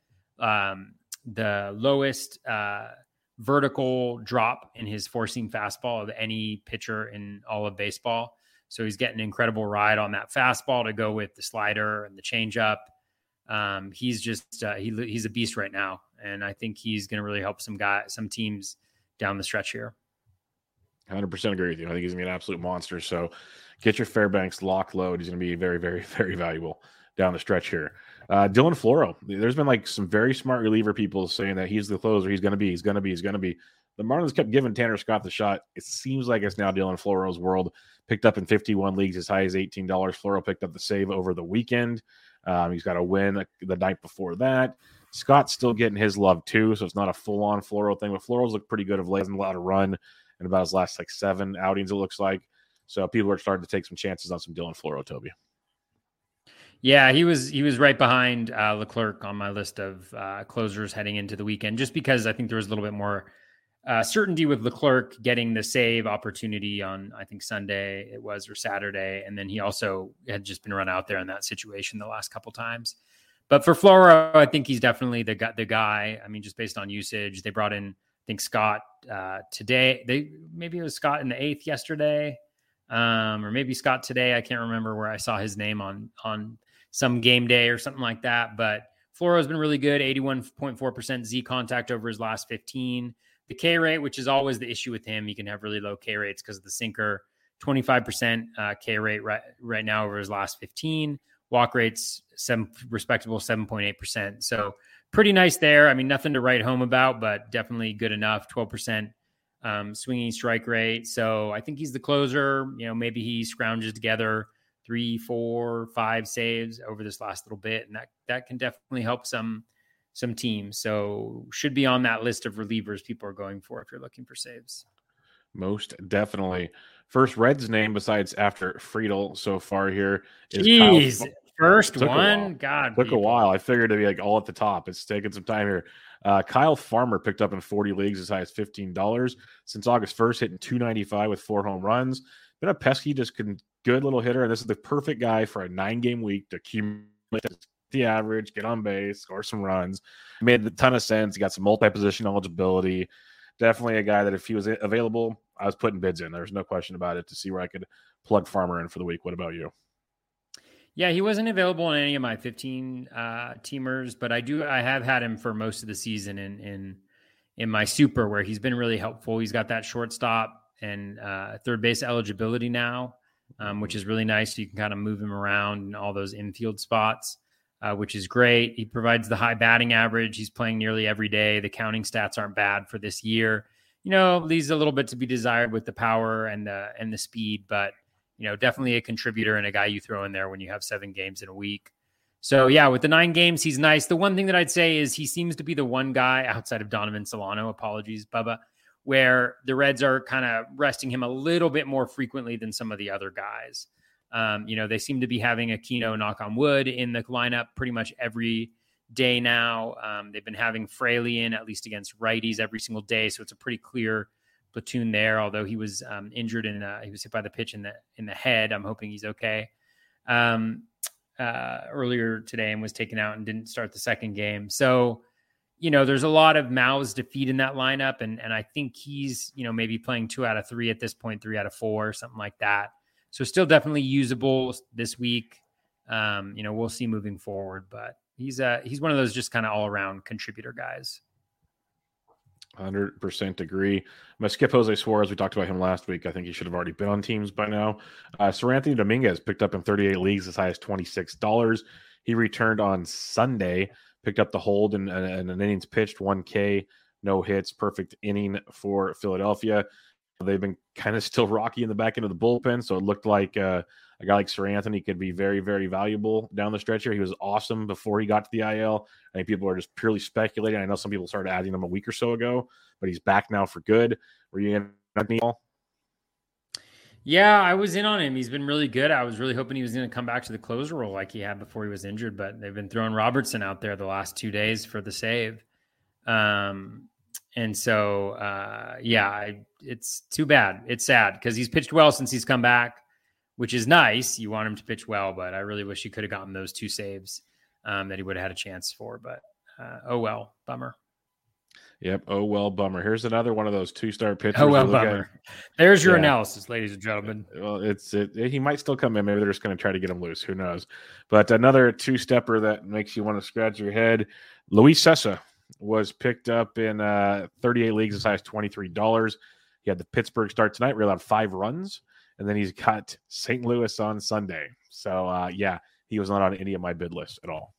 lowest vertical drop in his four-seam fastball of any pitcher in all of baseball. So he's getting an incredible ride on that fastball to go with the slider and the changeup. He's just he's a beast right now, and I think he's going to really help some teams down the stretch here. 100% agree with you. I think he's going to be an absolute monster. So get your Fairbanks lock load. He's going to be very, very, very valuable down the stretch here. Dylan Floro. There's been like some very smart reliever people saying that he's the closer. He's going to be. The Marlins kept giving Tanner Scott the shot. It seems like it's now Dylan Floro's world. Picked up in 51 leagues as high as $18. Floro picked up the save over the weekend. He's got a win the night before that. Scott's still getting his love too, so it's not a full-on Floro thing. But Floro's looked pretty good of late. Hasn't a lot of run in about his last 7 outings, it looks like. So people are starting to take some chances on some Dylan Floro, Toby. Yeah, he was right behind Leclerc on my list of closers heading into the weekend, just because I think there was a little bit more certainty with Leclerc getting the save opportunity on, I think, Sunday it was, or Saturday. And then he also had just been run out there in that situation the last couple times. But for Floro, I think he's definitely the guy. I mean, just based on usage, they brought in, I think, Scott today. Maybe it was Scott in the 8th yesterday, or maybe Scott today. I can't remember where I saw his name on some game day or something like that. But Floro's been really good, 81.4% Z contact over his last 15. The K rate, which is always the issue with him, he can have really low K rates because of the sinker. 25% K rate right now over his last 15. Walk rates, respectable 7.8%. So pretty nice there. I mean, nothing to write home about, but definitely good enough. 12% swinging strike rate. So I think he's the closer. Maybe he scrounges together 3, 4, 5 saves over this last little bit, and that can definitely help some some teams. So should be on that list of relievers people are going for if you're looking for saves. Most definitely. First Reds name besides after Friedel so far here is Jeez, first took one. God, took a while. I figured it'd be like all at the top. It's taking some time here. Kyle Farmer picked up in 40 leagues as high as $15 since August 1st, hitting .295 with 4 home runs. Been a pesky, just good little hitter, and this is the perfect guy for a 9-game week to accumulate the average, get on base, score some runs. Made a ton of sense. He got some multi-position eligibility. Definitely a guy that if he was available, I was putting bids in. There's no question about it to see where I could plug Farmer in for the week. What about you? Yeah, he wasn't available in any of my 15 teamers, but I have had him for most of the season in my super, where he's been really helpful. He's got that shortstop and third base eligibility now, which is really nice. So you can kind of move him around in all those infield spots, which is great. He provides the high batting average. He's playing nearly every day. The counting stats aren't bad for this year. Leaves a little bit to be desired with the power and the speed, but definitely a contributor and a guy you throw in there when you have 7 games in a week. So yeah, with the 9 games, he's nice. The one thing that I'd say is he seems to be the one guy outside of Donovan Solano, apologies, Bubba, where the Reds are kind of resting him a little bit more frequently than some of the other guys. They seem to be having Aquino, knock on wood, in the lineup pretty much every day now. They've been having Fraley in at least against righties every single day. So it's a pretty clear platoon there, although he was injured and he was hit by the pitch in the head. I'm hoping he's okay. Earlier today and was taken out and didn't start the second game. So, there's a lot of mouths to feed in that lineup. And I think he's, maybe playing 2 out of 3 at this point, 3 out of 4, something like that. So still definitely usable this week. We'll see moving forward, but he's one of those just kind of all around contributor guys. 100% agree. I'm going to skip Jose Suarez. We talked about him last week. I think he should have already been on teams by now. Seranthony Dominguez picked up in 38 leagues as high as $26. He returned on Sunday, picked up the hold in an innings pitched, 1K, no hits, perfect inning for Philadelphia. They've been kind of still rocky in the back end of the bullpen, so it looked like a guy like Seranthony could be very, very valuable down the stretch here. He was awesome before he got to the IL. I think people are just purely speculating. I know some people started adding him a week or so ago, but he's back now for good. Were you in on me? Yeah, I was in on him. He's been really good. I was really hoping he was going to come back to the closer role like he had before he was injured, but they've been throwing Robertson out there the last 2 days for the save. And so, it's too bad. It's sad because he's pitched well since he's come back, which is nice. You want him to pitch well, but I really wish he could have gotten those 2 saves that he would have had a chance for. But oh well, bummer. Yep. Oh well, bummer. Here's another one of those 2-star pitchers. Oh well, bummer. There's your analysis, ladies and gentlemen. Well, he might still come in. Maybe they're just going to try to get him loose. Who knows? But another 2-stepper that makes you want to scratch your head. Luis Sessa was picked up in 38 leagues as high as $23. He had the Pittsburgh start tonight. We allowed 5 runs, and then he's got St. Louis on Sunday. So, he was not on any of my bid lists at all.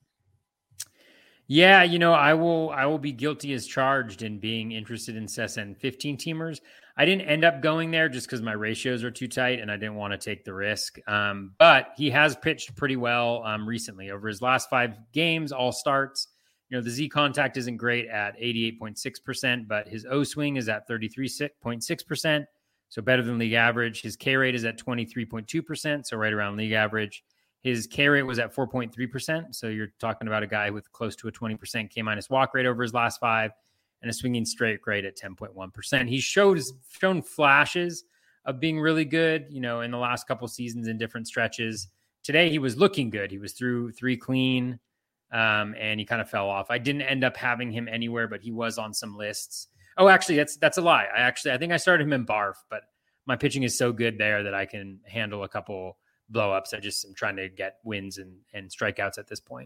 Yeah, I will be guilty as charged in being interested in Sessa and 15-teamers. I didn't end up going there just because my ratios are too tight and I didn't want to take the risk. But he has pitched pretty well recently. Over his last 5 games, all starts. The Z contact isn't great at 88.6%, but his O swing is at 33.6%, so better than league average. His K rate is at 23.2%, so right around league average. His K rate was at 4.3%, so you're talking about a guy with close to a 20% K minus walk rate over his last 5, and a swinging strike rate at 10.1%. He's shown flashes of being really good, in the last couple seasons in different stretches. Today he was looking good. He was through 3 clean. And he kind of fell off. I didn't end up having him anywhere, but he was on some lists. Oh, actually, that's a lie. I think I started him in Barf, but my pitching is so good there that I can handle a couple blowups. I just am trying to get wins and strikeouts at this point.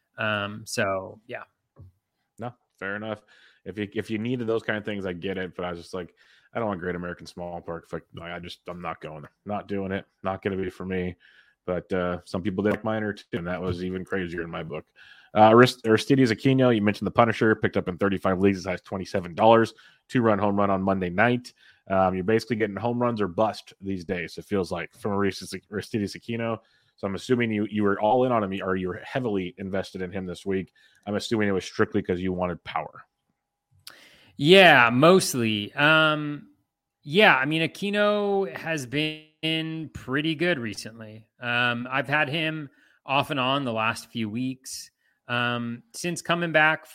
So yeah. No, fair enough. If you needed those kind of things, I get it. But I was just like, I don't want Great American Small Park. I'm not going there. Not doing it. Not going to be for me. But some people did like Minor too, and that was even crazier in my book. Aristides Aquino, you mentioned the Punisher, picked up in 35 leagues as high as $27. 2-run home run on Monday night. You're basically getting home runs or bust these days, it feels like, from Aristides Aquino. So I'm assuming you were all in on him, or you were heavily invested in him this week. I'm assuming it was strictly because you wanted power. Yeah, mostly. Yeah, I mean, Aquino has been pretty good recently. I've had him off and on the last few weeks. Since coming back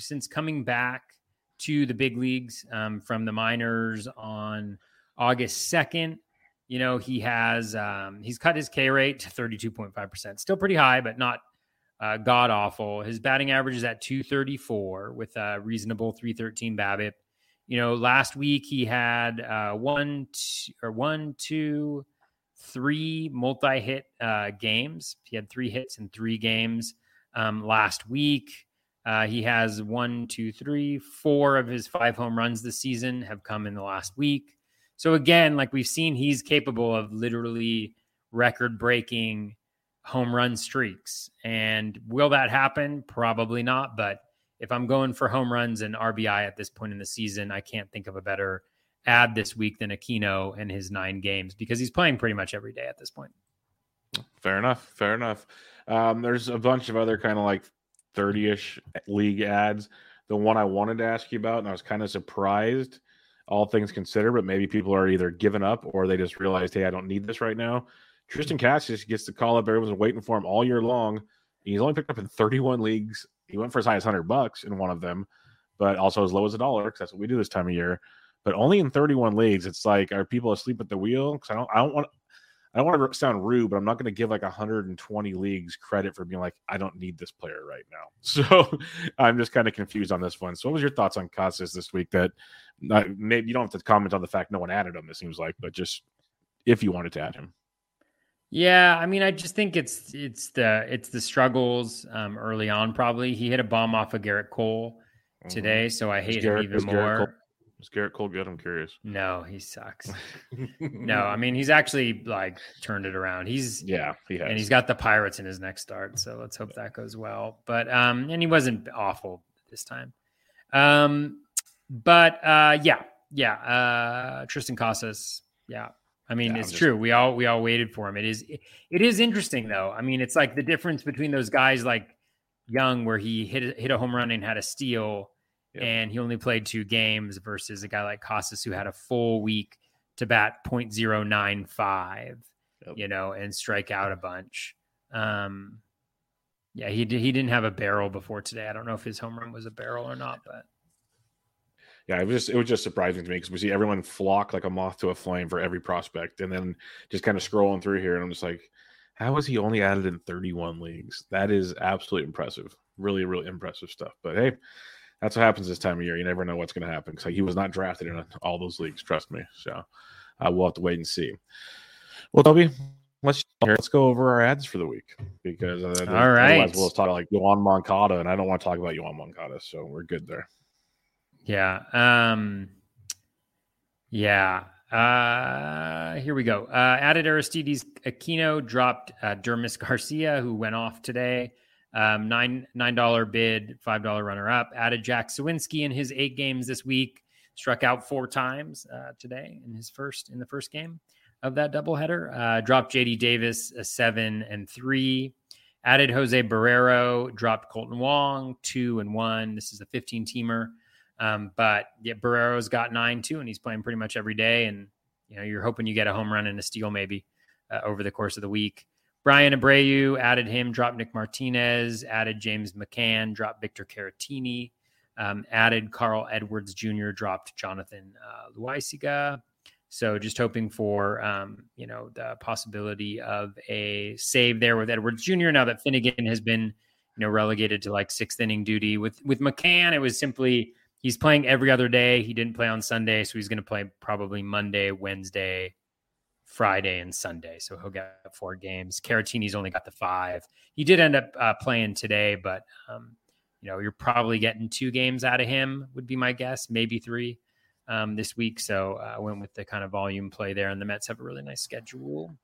to the big leagues from the minors on August 2nd, he's cut his K rate to 32.5%. Still pretty high, but not god awful. His batting average is at 234 with a reasonable 313 BABIP. Last week he had 3 multi-hit games. He had 3 hits in 3 games last week. He has 4 of his 5 home runs this season have come in the last week. So again, like we've seen, he's capable of literally record-breaking home run streaks. And will that happen? Probably not. But if I'm going for home runs and RBI at this point in the season, I can't think of a better ad this week than Aquino and his 9 games, because he's playing pretty much every day at this point. Fair enough. There's a bunch of other kind of like 30-ish league ads. The one I wanted to ask you about, and I was kind of surprised, all things considered, but maybe people are either giving up or they just realized, hey, I don't need this right now. Tristan Casas gets the call up. Everyone's been waiting for him all year long. He's only picked up in 31 leagues. He went for as high as $100 in one of them, but also as low as $1, because that's what we do this time of year. But only in 31 leagues. It's like, are people asleep at the wheel? Because I don't want to sound rude, but I'm not going to give like 120 leagues credit for being like, I don't need this player right now. So I'm just kind of confused on this one. So what was your thoughts on Casas this week? That maybe you don't have to comment on the fact no one added him, it seems like, but just if you wanted to add him. Yeah, I mean, I just think it's the struggles early on. Probably he hit a bomb off of Garrett Cole today, so I hate him even more. Is Garrett Cole good? I'm curious. No, he sucks. No, I mean, he's actually like turned it around. He has, and he's got the Pirates in his next start, so let's hope that goes well. But and he wasn't awful this time. Tristan Casas, yeah. I mean, it's true. We all waited for him. It is interesting though. I mean, it's like the difference between those guys like Young, where he hit a home run and had a steal, and he only played 2 games, versus a guy like Casas who had a full week to bat .095, and strike out a bunch. He didn't have a barrel before today. I don't know if his home run was a barrel or not, but. Yeah, it was just surprising to me because we see everyone flock like a moth to a flame for every prospect, and then just kind of scrolling through here, and I'm just like, how is he only added in 31 leagues? That is absolutely impressive. Really, really impressive stuff. But hey, that's what happens this time of year. You never know what's going to happen, because he was not drafted in all those leagues, trust me. So we'll have to wait and see. Well, Toby, let's go over our ads for the week, because all right, otherwise we'll talk like Yoan Moncada, and I don't want to talk about Yoan Moncada, so we're good there. Yeah. Here we go. Added Aristides Aquino, dropped Dermis Garcia, who went off today. $9 bid, $5 runner up. Added Jack Sawinski in his 8 games this week. Struck out 4 times today in the first game of that doubleheader. Dropped JD Davis a 7 and 3. Added Jose Barrero. Dropped Colton Wong 2 and 1. This is a 15-teamer. But Barrero's got 9 too, and he's playing pretty much every day. And you're hoping you get a home run and a steal maybe over the course of the week. Brian Abreu, added him, dropped Nick Martinez, added James McCann, dropped Victor Caratini, added Carl Edwards Jr., dropped Jonathan Loaisiga. So just hoping for the possibility of a save there with Edwards Jr. now that Finnegan has been relegated to like 6th inning duty. With McCann, it was simply. He's playing every other day. He didn't play on Sunday, so he's going to play probably Monday, Wednesday, Friday, and Sunday. So he'll get 4 games. Caratini's only got the 5. He did end up playing today, but you're probably getting 2 games out of him, would be my guess, maybe 3 this week. So I went with the kind of volume play there, and the Mets have a really nice schedule.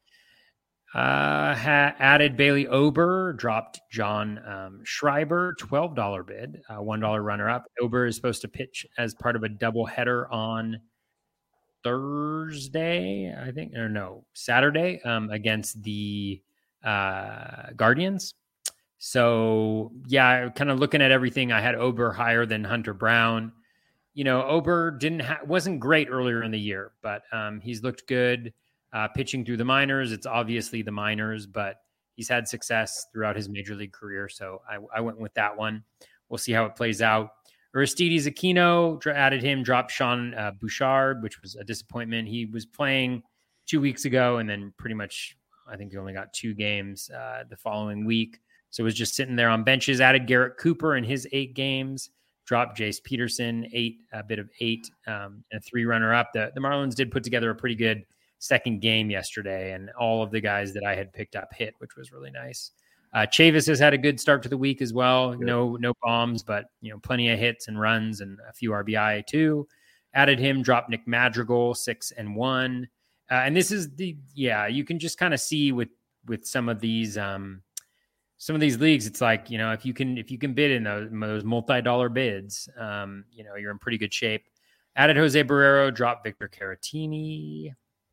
Added Bailey Ober, dropped John Schreiber, $12 bid, $1 runner up. Ober is supposed to pitch as part of a doubleheader on Thursday, I think, or no, Saturday, against the Guardians. So yeah, kind of looking at everything, I had Ober higher than Hunter Brown. Ober wasn't great earlier in the year, but he's looked good pitching through the minors. It's obviously the minors, but he's had success throughout his major league career. So I went with that one. We'll see how it plays out. Aristides Aquino, added him, dropped Sean Bouchard, which was a disappointment. He was playing 2 weeks ago, and then pretty much, I think he only got 2 games the following week. So was just sitting there on benches. Added Garrett Cooper in his 8 games. Dropped Jace Peterson, a bit of 8, and a 3 runner-up. The Marlins did put together a pretty good second game yesterday, and all of the guys that I had picked up hit, which was really nice. Chavis has had a good start to the week as well. No bombs, but plenty of hits and runs and a few RBI too. Added him, dropped Nick Madrigal, 6-1. And this is you can just kind of see with some of these leagues, it's like, if you can bid in those multi-dollar bids, you're in pretty good shape. Added Jose Barrero, dropped Victor Caratini.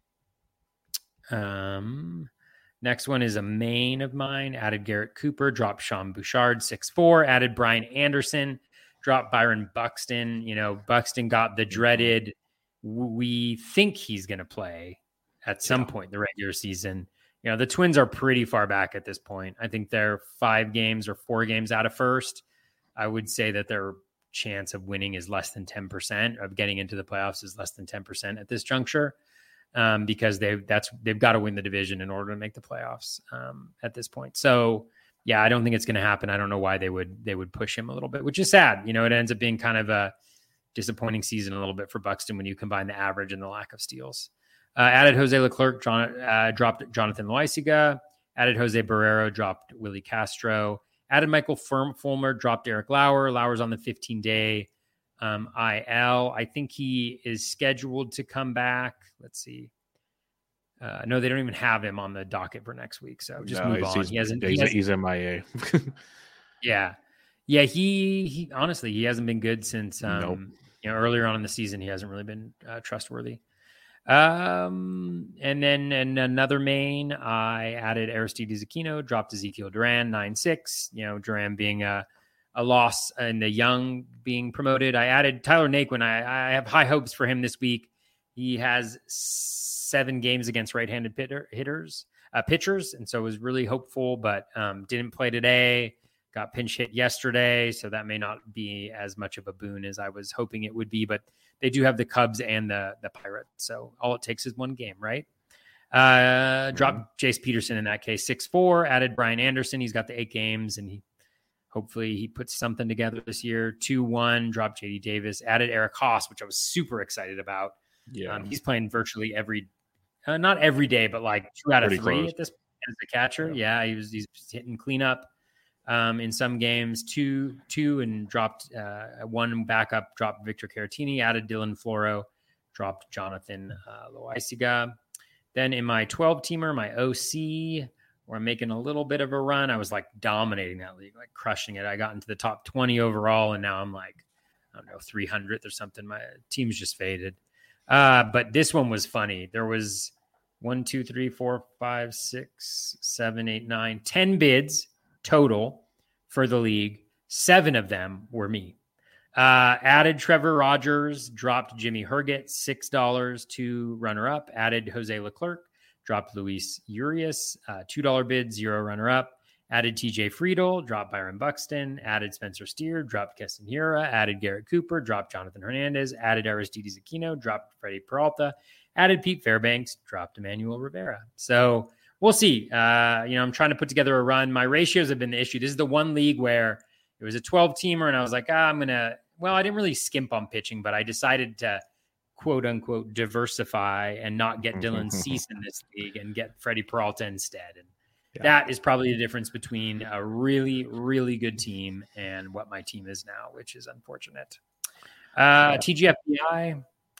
Next one is a main of mine. Added Garrett Cooper, dropped Sean Bouchard, 6-4. Added Brian Anderson, dropped Byron Buxton. Buxton got the dreaded, we think he's going to play at some point in the regular season. The Twins are pretty far back at this point. I think they're 5 games or 4 games out of first. I would say that their chance of winning is less than 10%, of getting into the playoffs is less than 10% at this juncture, because they've got to win the division in order to make the playoffs at this point. So yeah, I don't think it's going to happen. I don't know why they would push him a little bit, which is sad. It ends up being kind of a disappointing season a little bit for Buxton when you combine the average and the lack of steals. Added Jose Leclerc, dropped Jonathan Loaisiga. Added Jose Barrero, dropped Willie Castro. Added Michael Fulmer, dropped Eric Lauer. Lauer's on the 15-day IL. I think he is scheduled to come back. Let's see. No, they don't even have him on the docket for next week. So just move on. He's MIA. Yeah. He honestly, he hasn't been good since earlier on in the season. He hasn't really been trustworthy. And then another main, I added Aristides Aquino, dropped Ezekiel Duran, 9-6. Duran being a loss and the Young being promoted. I added Tyler Naquin. I have high hopes for him this week. He has 7 games against right-handed pitchers, and so was really hopeful, but didn't play today. Got pinch hit yesterday, so that may not be as much of a boon as I was hoping it would be, but they do have the Cubs and the Pirates, so all it takes is one game, right? Dropped Jace Peterson in that case, 6-4. Added Brian Anderson. He's got the 8 games, and hopefully he puts something together this year. 2-1. Dropped JD Davis. Added Eric Haas, which I was super excited about. Yeah, he's playing virtually not every day, but like 2 out of 3 close at this point as a catcher. Yeah, he's hitting cleanup. In some games, two, and dropped 1 backup, dropped Victor Caratini, added Dylan Floro, dropped Jonathan Loaisiga. Then in my 12-teamer, my OC, where I'm making a little bit of a run, I was like dominating that league, like crushing it. I got into the top 20 overall, and now I'm like, 300th or something. My team's just faded. But this one was funny. There was 1, 2, 3, 4, 5, 6, 7, 8, 9, 10 bids total for the league. 7 of them were me. Added Trevor Rogers, dropped Jimmy Herget, $6, 2 runner-up. Added Jose Leclerc, dropped Luis Urias, $2 bid, 0 runner-up. Added TJ Friedel, dropped Byron Buxton. Added Spencer Steer, dropped Keston Hiura. Added Garrett Cooper, dropped Jonathan Hernandez. Added Aristides Aquino, dropped Freddie Peralta. Added Pete Fairbanks, dropped Emmanuel Rivera. So we'll see. I'm trying to put together a run. My ratios have been the issue. This is the one league where it was a 12-teamer, and I was like, I didn't really skimp on pitching, but I decided to quote-unquote diversify and not get Dylan Cease in this league and get Freddie Peralta instead. And that is probably the difference between a really, really good team and what my team is now, which is unfortunate. TGFBI.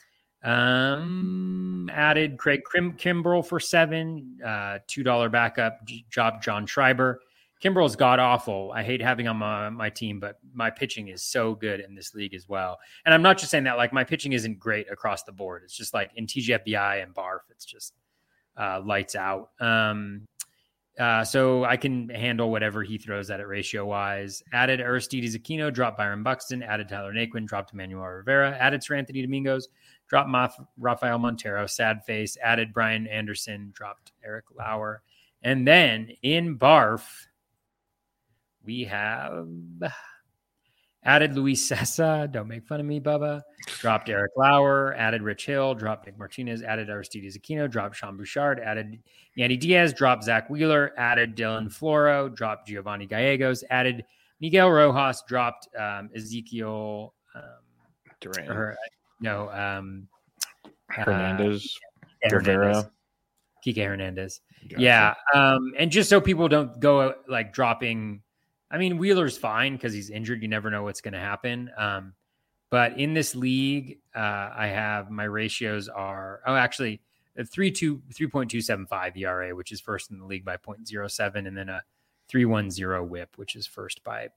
Added Craig Kimbrell for 7, $2 backup, dropped John Schreiber. Kimbrell's god awful. I hate having on my team, but my pitching is so good in this league as well. And I'm not just saying that, like, my pitching isn't great across the board. It's just like in TGFBI and BARF, it's just lights out. So I can handle whatever he throws at it ratio-wise. Added Aristides Aquino, dropped Byron Buxton, added Tyler Naquin, dropped Emmanuel Rivera, added Sir Anthony Domingos, dropped Rafael Montero, sad face, added Brian Anderson, dropped Eric Lauer. And then in Barf, we have added Luis Sessa, don't make fun of me, Bubba, dropped Eric Lauer, added Rich Hill, dropped Nick Martinez, added Aristides Aquino, dropped Sean Bouchard, added Yandy Diaz, dropped Zach Wheeler, added Dylan Floro, dropped Giovanni Gallegos, added Miguel Rojas, dropped Ezekiel Duran. Hernandez. Rivera. Kike Hernandez. Gotcha. Yeah. And just so people don't go like dropping, I mean, Wheeler's fine because he's injured. You never know what's going to happen. But in this league, I have my ratios are, actually, a 3.275 ERA, which is first in the league by 0.07, and then a 3.10 whip, which is first by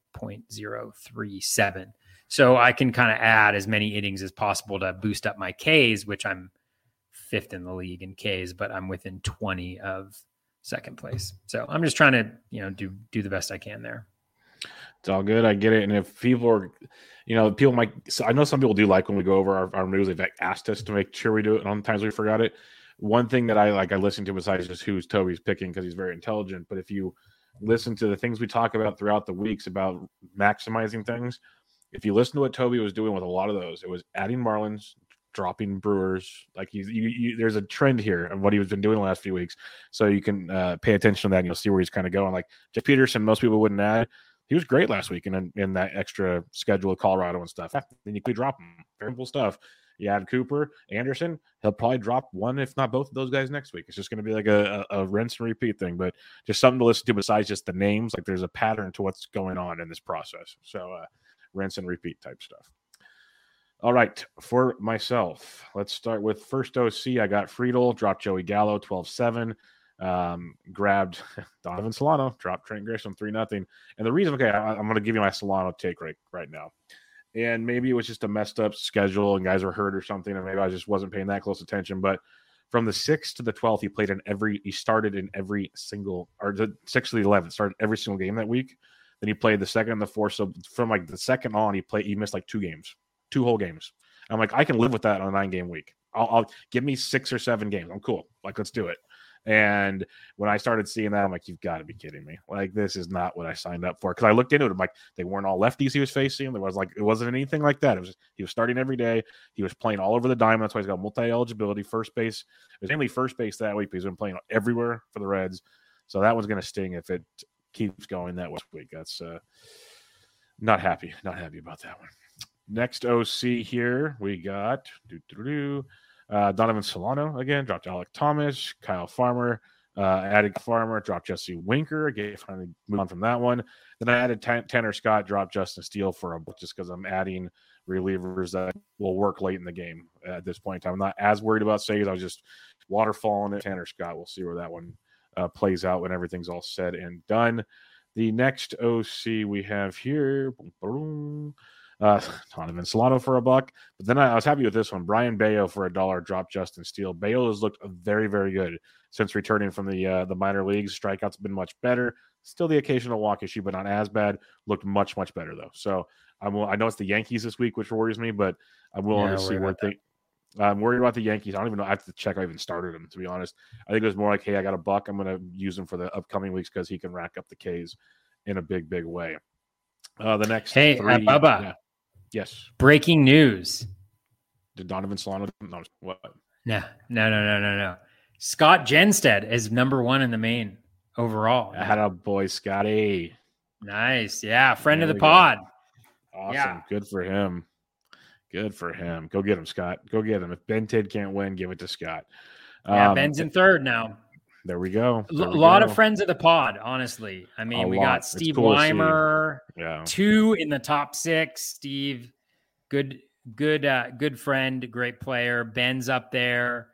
0.037. So I can kind of add as many innings as possible to boost up my Ks, which I'm 5th in the league in Ks, but I'm within 20 of second place. So I'm just trying to, do the best I can there. It's all good. I get it. And if people are, people might, so I know some people do like when we go over our news, they've asked us to make sure we do it. And sometimes we forgot it. One thing that I listen to besides just who's Toby's picking, because he's very intelligent. But if you listen to the things we talk about throughout the weeks about maximizing things, if you listen to what Toby was doing with a lot of those, it was adding Marlins, dropping Brewers. Like there's a trend here of what he's been doing the last few weeks. So you can pay attention to that and you'll see where he's kind of going. Like Jeff Peterson, most people wouldn't add. He was great last week in that extra schedule of Colorado and stuff. Then you could drop him. Very simple stuff. You add Cooper, Anderson, he'll probably drop one, if not both of those guys next week. It's just going to be like a rinse and repeat thing, but just something to listen to besides just the names. Like there's a pattern to what's going on in this process. So rinse and repeat type stuff. All right, for myself, let's start with first OC. I got Friedel, dropped Joey Gallo, 12-7. Grabbed Donovan Solano, dropped Trent Grisham 3-0. And the reason, I'm going to give you my Solano take right now. And maybe it was just a messed up schedule and guys were hurt or something, and maybe I just wasn't paying that close attention. But from the 6th to the 12th, he started in every single, or the 6th to the 11th, started every single game that week. Then he played the 2nd and the 4th. So from like the 2nd on, he missed like 2 whole games. I'm like, I can live with that on a 9-game week. I'll give me 6 or 7 games. I'm cool. Like, let's do it. And when I started seeing that, I'm like, you've got to be kidding me. Like, this is not what I signed up for. Because I looked into it. I'm like, they weren't all lefties he was facing. It wasn't anything like that. It was he was starting every day. He was playing all over the diamond. That's why he's got multi-eligibility. First base. It was mainly first base that week, but he's been playing everywhere for the Reds. So that one's going to sting if it keeps going that week. That's not happy. Not happy about that one. Next OC here, we got Donovan Solano again, dropped Alec Thomas, Kyle Farmer, added Farmer, dropped Jesse Winker, finally moved on from that one. Then I added Tanner Scott, dropped Justin Steele for a book just because I'm adding relievers that will work late in the game at this point in time. I'm not as worried about saves. I was just waterfalling at Tanner Scott. We'll see where that one plays out when everything's all said and done. The next OC we have here, Donovan Solano for a buck. But then I was happy with this one. Brian Bayo for $1 dropped Justin Steele. Bayo has looked very, very good since returning from the minor leagues. Strikeouts have been much better. Still the occasional walk issue, but not as bad. Looked much, much better, though. So I know it's the Yankees this week, which worries me, but I'm willing to see what they – I'm worried about the Yankees. I don't even know. I have to check. I even started him, to be honest. I think it was more like, hey, I got a buck. I'm going to use him for the upcoming weeks because he can rack up the Ks in a big, big way. The next three, Bubba. Yeah. Yes. Breaking news. Did Donovan Solano? No. What? No. Scott Genstead is number 1 in the main overall. I had a boy, Scotty. Nice. Yeah. Friend of the pod. Awesome. Yeah. Good for him. Go get him, Scott. Go get him. If Ben Tidd can't win, give it to Scott. Yeah. Ben's in 3rd now. There we go. A lot of friends of the pod, honestly. I mean, we got Steve Weimer, 2 in the top 6. Steve, good friend, great player. Ben's up there.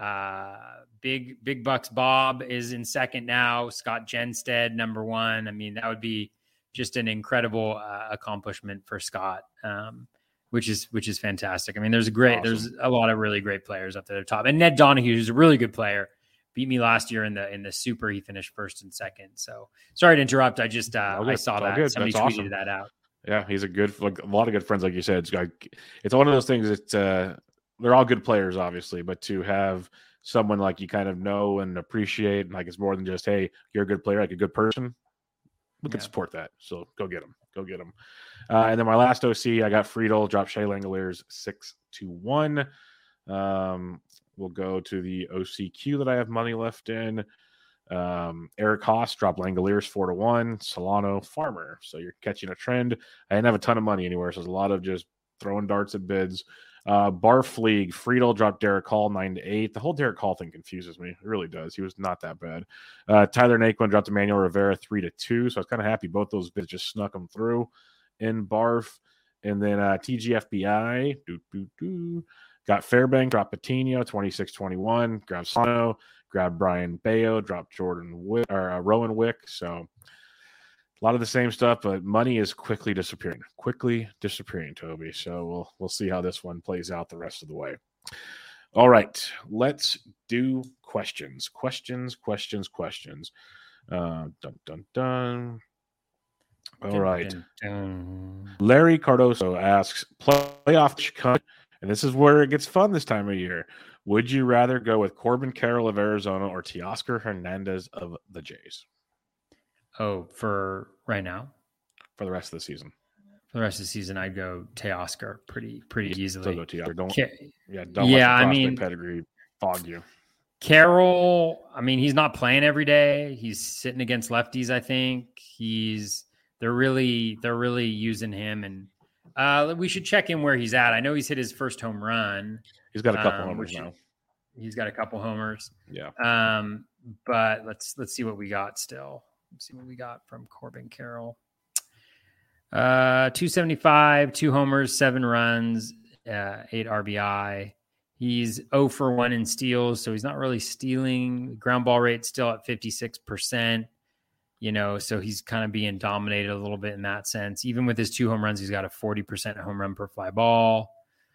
Big Bucks Bob is in 2nd now. Scott Genstead, number 1. I mean, that would be just an incredible accomplishment for Scott, which is fantastic. I mean, there's a lot of really great players up there at the top. And Ned Donahue, who's a really good player, beat me last year in the Super. He finished first and second. So sorry to interrupt. I just I saw that somebody tweeted awesome. that out. Yeah, he's a lot of good friends, like you said. It's one of those things. They're all good players, obviously, but to have someone like you kind of know and appreciate, and like it's more than just, hey, you're a good player, like a good person. We can support that. So go get him. And then my last OC, I got Friedel, dropped Shea Langoliers 6-1. We'll go to the OCQ that I have money left in. Eric Haas dropped Langoliers 4-1. Solano, Farmer. So you're catching a trend. I didn't have a ton of money anywhere, so there's a lot of just throwing darts at bids. Barf League, Friedel dropped Derek Hall 9-8. The whole Derek Hall thing confuses me. It really does. He was not that bad. Tyler Naquin dropped Emmanuel Rivera 3-2. So I was kind of happy both those bids just snuck them through in Barf. And then TGFBI got Fairbank, dropped Patino 26-21. Grabbed Solano, grabbed Brian Bayo, dropped Rowan Wick. So a lot of the same stuff, but money is quickly disappearing, Toby. So we'll see how this one plays out the rest of the way. All right, let's do questions. Dun, dun, dun. All right. Larry Cardoso asks, playoff, and this is where it gets fun this time of year. Would you rather go with Corbin Carroll of Arizona or Teoscar Hernandez of the Jays? Oh, for right now? For the rest of the season. For the rest of the season, I'd go Teoscar pretty easily. Still go Teoscar. Don't let the prospect pedigree fog you. Carroll, I mean, he's not playing every day. He's sitting against lefties, I think. They're really using him, and we should check in where he's at. I know he's hit his first home run. He's got a couple homers now. He's got a couple homers. Yeah. But let's see what we got still. Let's see what we got from Corbin Carroll. 275, 2 homers, 7 runs, 8 RBI. He's 0 for 1 in steals, so he's not really stealing. Ground ball rate still at 56%. So he's kind of being dominated a little bit in that sense. Even with his 2 home runs, he's got a 40% home run per fly ball,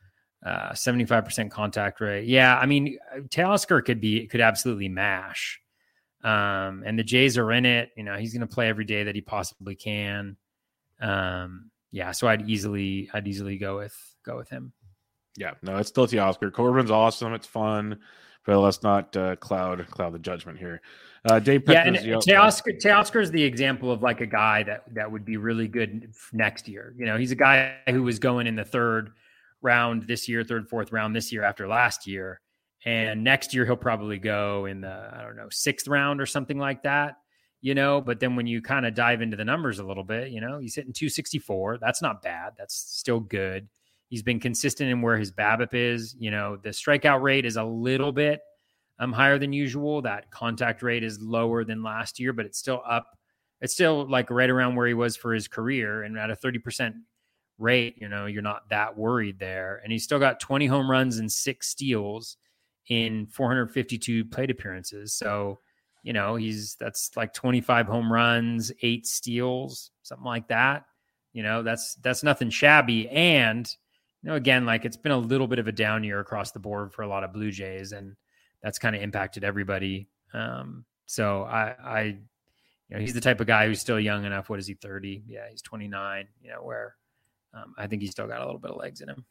75% contact rate. Yeah, I mean, Teoscar could absolutely mash. And the Jays are in it. He's going to play every day that he possibly can. So I'd easily go with him. Yeah, no, it's still Teoscar. Corbin's awesome. It's fun, but let's not cloud the judgment here. Dave Petrus, and Teoscar is the example of like a guy that would be really good next year. He's a guy who was going in the 3rd round this year, 3rd, 4th round this year after last year. And next year he'll probably go in the, 6th round or something like that, but then when you kind of dive into the numbers a little bit, he's hitting 264. That's not bad. That's still good. He's been consistent in where his BABIP is. The strikeout rate is a little bit higher than usual. That contact rate is lower than last year, but it's still up. It's still like right around where he was for his career. And at a 30% rate, you're not that worried there. And he's still got 20 home runs and 6 steals in 452 plate appearances. So, that's like 25 home runs, 8 steals, something like that. That's nothing shabby. And, again, like it's been a little bit of a down year across the board for a lot of Blue Jays, and that's kind of impacted everybody. So I he's the type of guy who's still young enough. What is he, 30? Yeah, he's 29, where I think he's still got a little bit of legs in him.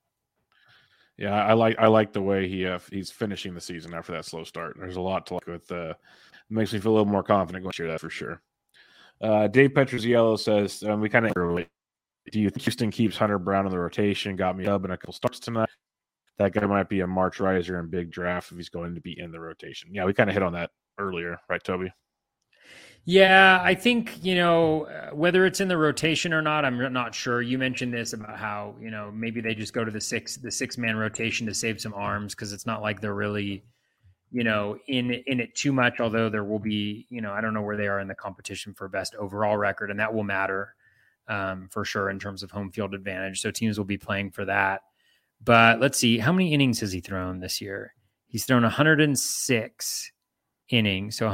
Yeah, I like the way he's finishing the season after that slow start. There's a lot to like with. Makes me feel a little more confident going through that for sure. Dave Petruzziello says we kind of early. Do you think Houston keeps Hunter Brown in the rotation? Got me up in a couple starts tonight. That guy might be a March riser in big draft if he's going to be in the rotation. Yeah, we kind of hit on that earlier, right, Toby? Yeah, I think, whether it's in the rotation or not, I'm not sure. You mentioned this about how, maybe they just go to the 6-man rotation to save some arms because it's not like they're really, in it too much, although there will be, I don't know where they are in the competition for best overall record, and that will matter for sure in terms of home field advantage. So teams will be playing for that. But let's see, how many innings has he thrown this year? He's thrown 106 innings, so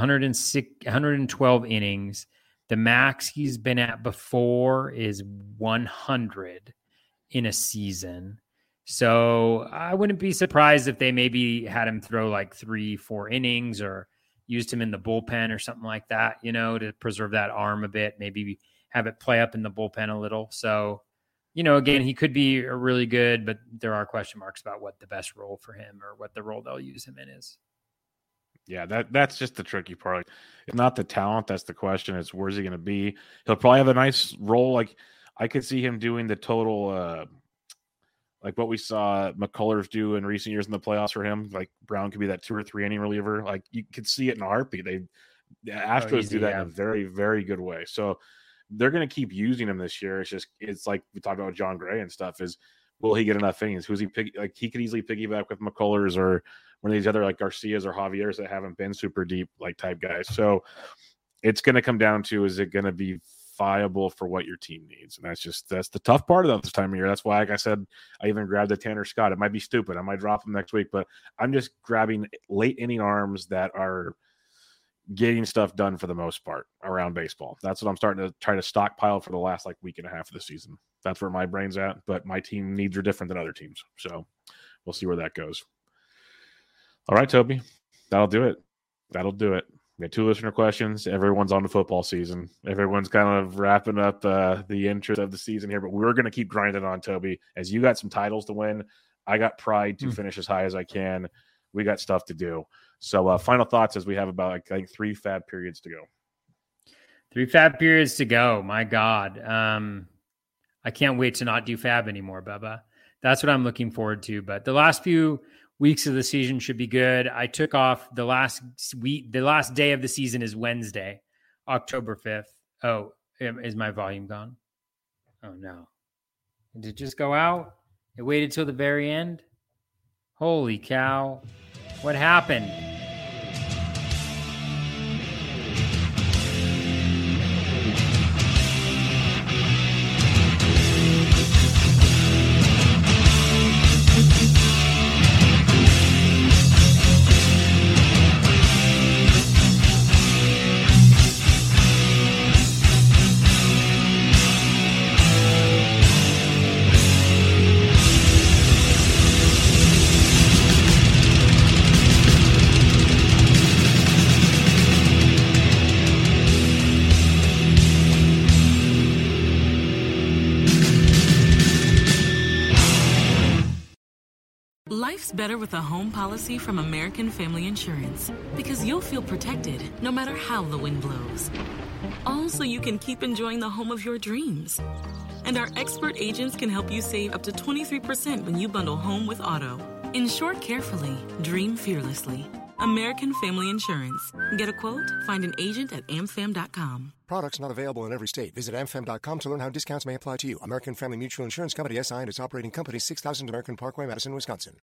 112 innings. The max he's been at before is 100 in a season. So I wouldn't be surprised if they maybe had him throw like 3-4 innings or used him in the bullpen or something like that, to preserve that arm a bit, maybe have it play up in the bullpen a little. So, again, he could be really good, but there are question marks about what the best role for him or what the role they'll use him in is. Yeah, that's just the tricky part. Like, it's not the talent that's the question. It's where's he going to be? He'll probably have a nice role. Like I could see him doing the total, like what we saw McCullers do in recent years in the playoffs for him. Like Brown could be that 2 or 3 inning reliever. Like you could see it in a heartbeat. The Astros do that in a very, very good way. So they're going to keep using him this year. It's like we talked about John Gray and stuff. Is will he get enough innings? Who's he like? He could easily piggyback with McCullers or one of these other like Garcias or Javier's that haven't been super deep like type guys. So it's going to come down to, is it going to be viable for what your team needs? And that's the tough part of this time of year. That's why, like I said, I even grabbed the Tanner Scott. It might be stupid. I might drop him next week, but I'm just grabbing late inning arms that are getting stuff done for the most part around baseball. That's what I'm starting to try to stockpile for the last like week and a half of the season. That's where my brain's at, but my team needs are different than other teams. So we'll see where that goes. All right, Toby, that'll do it. We had 2 listener questions. Everyone's on the football season. Everyone's kind of wrapping up the interest of the season here, but we're going to keep grinding on, Toby. As you got some titles to win, I got pride to finish as high as I can. We got stuff to do. So final thoughts as we have about, I think, 3 fab periods to go. 3 fab periods to go. My God. I can't wait to not do fab anymore, Bubba. That's what I'm looking forward to. But the last few weeks of the season should be good. I took off the last week. The last day of the season is Wednesday, October 5th. Oh, is my volume gone? Oh, no. Did it just go out? It waited till the very end? Holy cow. What happened? Life's better with a home policy from American Family Insurance because you'll feel protected no matter how the wind blows. All so you can keep enjoying the home of your dreams. And our expert agents can help you save up to 23% when you bundle home with auto. Insure carefully, dream fearlessly. American Family Insurance. Get a quote? Find an agent at amfam.com. Products not available in every state. Visit amfam.com to learn how discounts may apply to you. American Family Mutual Insurance Company, SI and its operating company, 6000 American Parkway, Madison, Wisconsin.